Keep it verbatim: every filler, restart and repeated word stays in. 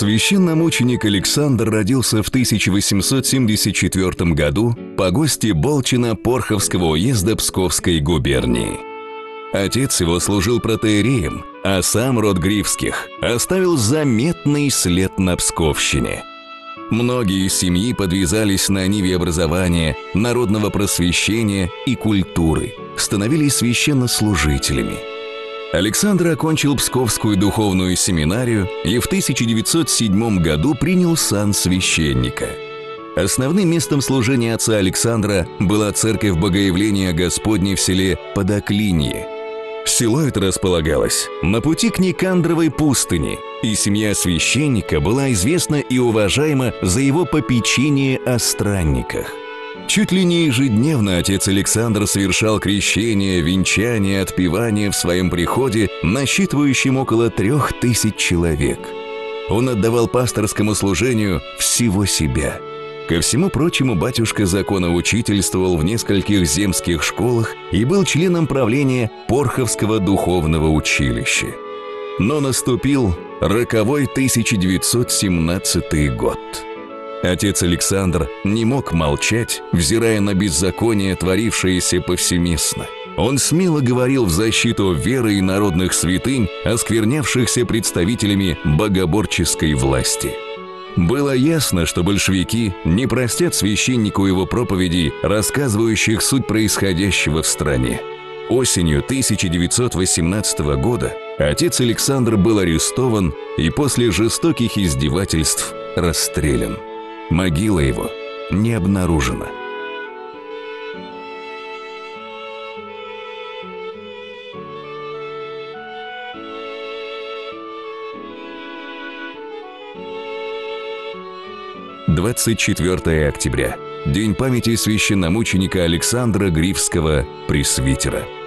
Священномученик Александр родился в тысяча восемьсот семьдесят четвёртом году в погосте Болчина Порховского уезда Псковской губернии. Отец его служил протоиереем, а сам род Гривских оставил заметный след на Псковщине. Многие из семьи подвязались на ниве образования, народного просвещения и культуры, становились священнослужителями. Александр окончил Псковскую духовную семинарию и в тысяча девятьсот седьмом году принял сан священника. Основным местом служения отца Александра была церковь Богоявления Господня в селе Подоклинье. Село это располагалось на пути к Никандровой пустыне, и семья священника была известна и уважаема за его попечение о странниках. Чуть ли не ежедневно отец Александр совершал крещение, венчание, отпевание в своем приходе, насчитывающем около трех тысяч человек. Он отдавал пасторскому служению всего себя. Ко всему прочему, батюшка законоучительствовал в нескольких земских школах и был членом правления Порховского духовного училища. Но наступил роковой тысяча девятьсот семнадцатый год. Отец Александр не мог молчать, взирая на беззаконие, творившееся повсеместно. Он смело говорил в защиту веры и народных святынь, осквернявшихся представителями богоборческой власти. Было ясно, что большевики не простят священнику его проповедей, рассказывающих суть происходящего в стране. Осенью тысяча девятьсот восемнадцатого года отец Александр был арестован и после жестоких издевательств расстрелян. Могила его не обнаружена. двадцать четвёртое октября. День памяти священномученика Александра Гривского, пресвитера.